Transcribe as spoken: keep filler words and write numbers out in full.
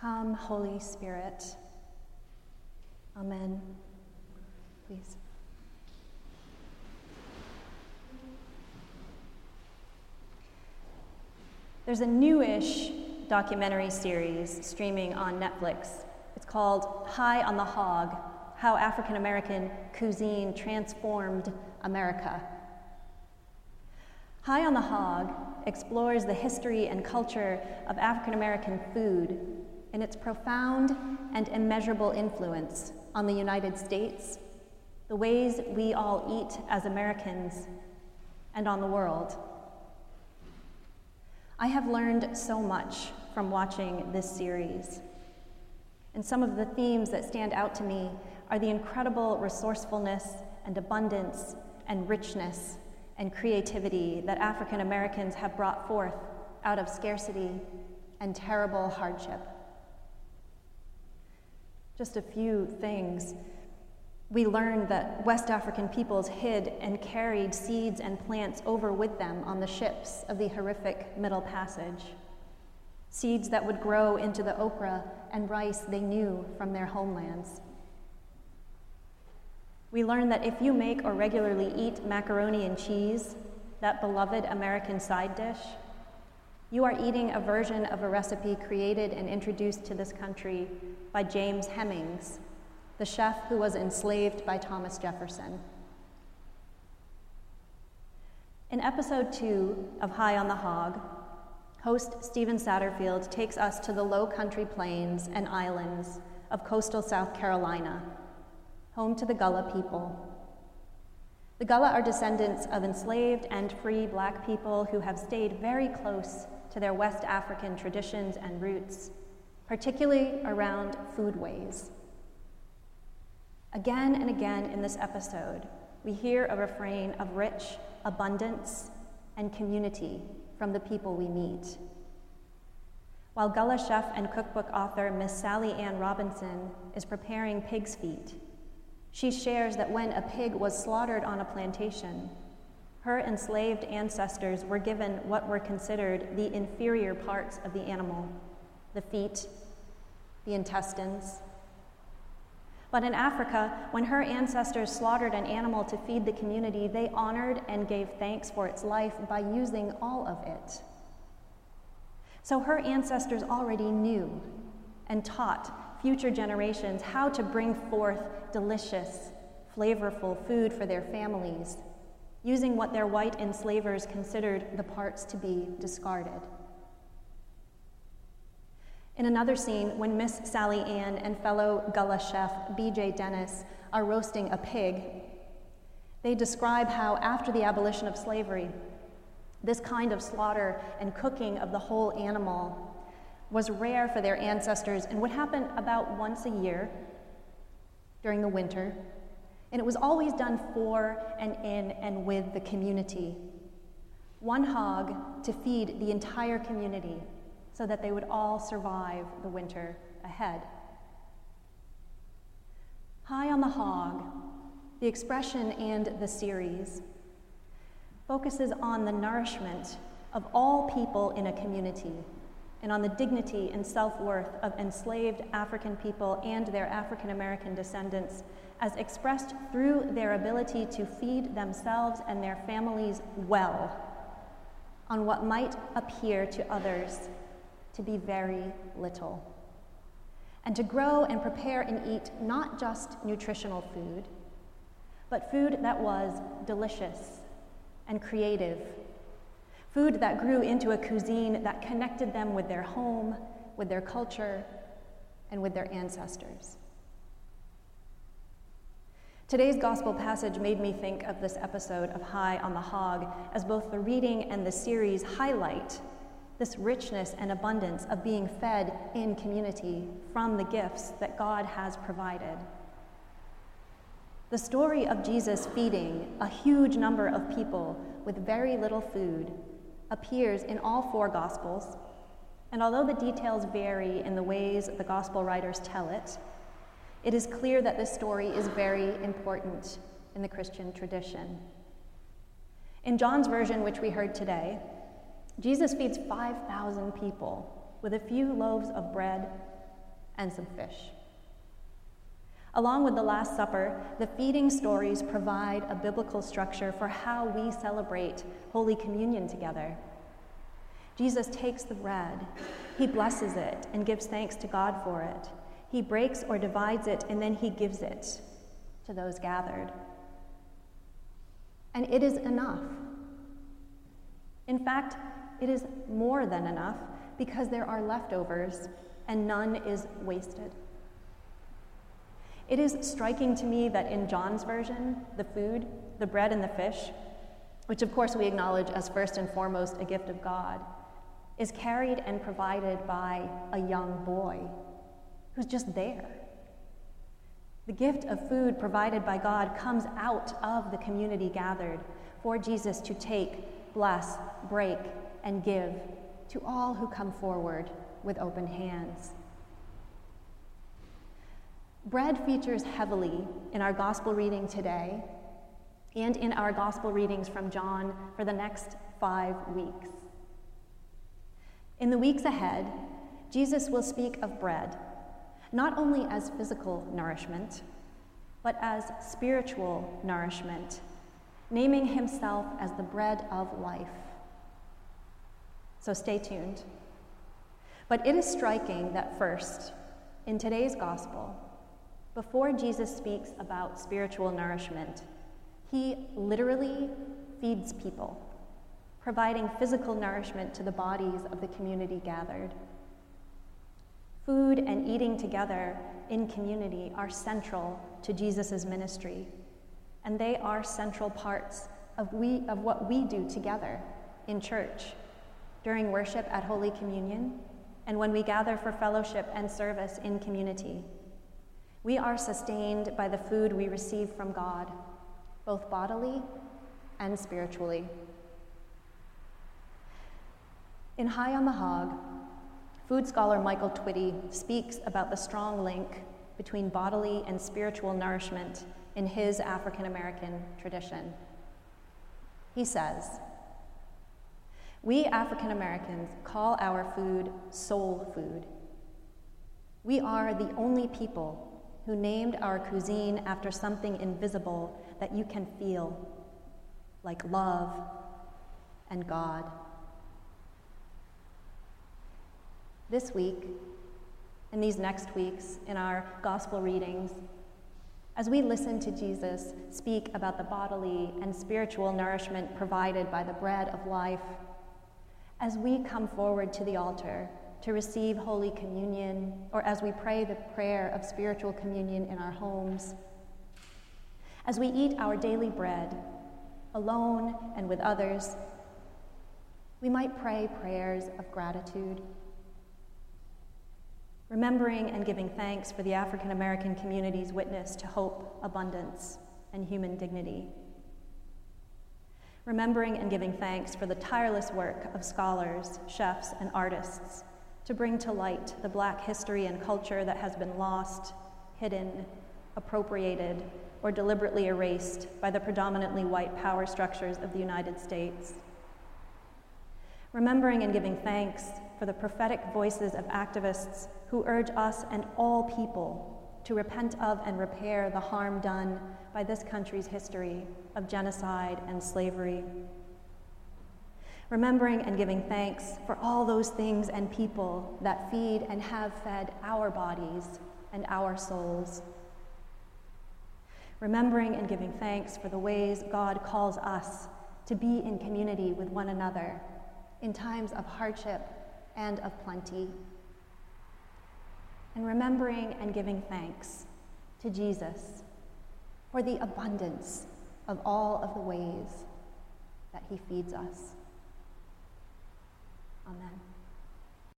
Come, Holy Spirit. Amen. Please. There's a newish documentary series streaming on Netflix. It's called High on the Hog: How African American Cuisine Transformed America. High on the Hog explores the history and culture of African American food and its profound and immeasurable influence on the United States, the ways we all eat as Americans, and on the world. I have learned so much from watching this series, and some of the themes that stand out to me are the incredible resourcefulness and abundance and richness and creativity that African Americans have brought forth out of scarcity and terrible hardship. Just a few things. We learned that West African peoples hid and carried seeds and plants over with them on the ships of the horrific Middle Passage, seeds that would grow into the okra and rice they knew from their homelands. We learned that if you make or regularly eat macaroni and cheese, that beloved American side dish, you are eating a version of a recipe created and introduced to this country by James Hemings, the chef who was enslaved by Thomas Jefferson. In episode two of High on the Hog, host Stephen Satterfield takes us to the low country plains and islands of coastal South Carolina, home to the Gullah people. The Gullah are descendants of enslaved and free Black people who have stayed very close to their West African traditions and roots, particularly around foodways. Again and again in this episode, we hear a refrain of rich abundance and community from the people we meet. While Gullah chef and cookbook author Miss Sally Ann Robinson is preparing pig's feet, she shares that when a pig was slaughtered on a plantation, her enslaved ancestors were given what were considered the inferior parts of the animal, the feet, the intestines. But in Africa, when her ancestors slaughtered an animal to feed the community, they honored and gave thanks for its life by using all of it. So her ancestors already knew and taught future generations how to bring forth delicious, flavorful food for their families, using what their white enslavers considered the parts to be discarded. In another scene, when Miss Sally Ann and fellow Gullah chef B J Dennis are roasting a pig, they describe how after the abolition of slavery, this kind of slaughter and cooking of the whole animal was rare for their ancestors and would happen about once a year during the winter, and it was always done for and in and with the community. One hog to feed the entire community so that they would all survive the winter ahead. High on the Hog, the expression and the series, focuses on the nourishment of all people in a community and on the dignity and self-worth of enslaved African people and their African American descendants as expressed through their ability to feed themselves and their families well on what might appear to others to be very little, and to grow and prepare and eat not just nutritional food, but food that was delicious and creative, food that grew into a cuisine that connected them with their home, with their culture, and with their ancestors. Today's gospel passage made me think of this episode of High on the Hog, as both the reading and the series highlight this richness and abundance of being fed in community from the gifts that God has provided. The story of Jesus feeding a huge number of people with very little food appears in all four Gospels, and although the details vary in the ways the Gospel writers tell it, it is clear that this story is very important in the Christian tradition. In John's version, which we heard today, Jesus feeds five thousand people with a few loaves of bread and some fish. Along with the Last Supper, the feeding stories provide a biblical structure for how we celebrate Holy Communion together. Jesus takes the bread, he blesses it and gives thanks to God for it. He breaks or divides it, and then he gives it to those gathered. And it is enough. In fact, it is more than enough because there are leftovers and none is wasted. It is striking to me that in John's version, the food, the bread and the fish, which of course we acknowledge as first and foremost a gift of God, is carried and provided by a young boy who's just there. The gift of food provided by God comes out of the community gathered for Jesus to take, bless, break, and give to all who come forward with open hands. Bread features heavily in our gospel reading today and in our gospel readings from John for the next five weeks. In the weeks ahead, Jesus will speak of bread, not only as physical nourishment, but as spiritual nourishment, naming himself as the bread of life. So stay tuned. But it is striking that first, in today's gospel, before Jesus speaks about spiritual nourishment, he literally feeds people, providing physical nourishment to the bodies of the community gathered. Food and eating together in community are central to Jesus' ministry, and they are central parts of, we, of what we do together in church, during worship at Holy Communion, and when we gather for fellowship and service in community. We are sustained by the food we receive from God, both bodily and spiritually. In High on the Hog, food scholar Michael Twitty speaks about the strong link between bodily and spiritual nourishment in his African American tradition. He says, "We African Americans call our food soul food. We are the only people who named our cuisine after something invisible that you can feel, like love and God." This week, and these next weeks in our gospel readings, as we listen to Jesus speak about the bodily and spiritual nourishment provided by the bread of life, as we come forward to the altar to receive Holy Communion, or as we pray the prayer of spiritual communion in our homes, as we eat our daily bread, alone and with others, we might pray prayers of gratitude, remembering and giving thanks for the African American community's witness to hope, abundance, and human dignity. Remembering and giving thanks for the tireless work of scholars, chefs, and artists to bring to light the Black history and culture that has been lost, hidden, appropriated, or deliberately erased by the predominantly white power structures of the United States. Remembering and giving thanks for the prophetic voices of activists who urge us and all people to repent of and repair the harm done by this country's history of genocide and slavery. Remembering and giving thanks for all those things and people that feed and have fed our bodies and our souls. Remembering and giving thanks for the ways God calls us to be in community with one another in times of hardship and of plenty. And remembering and giving thanks to Jesus for the abundance of all of the ways that he feeds us. Amen.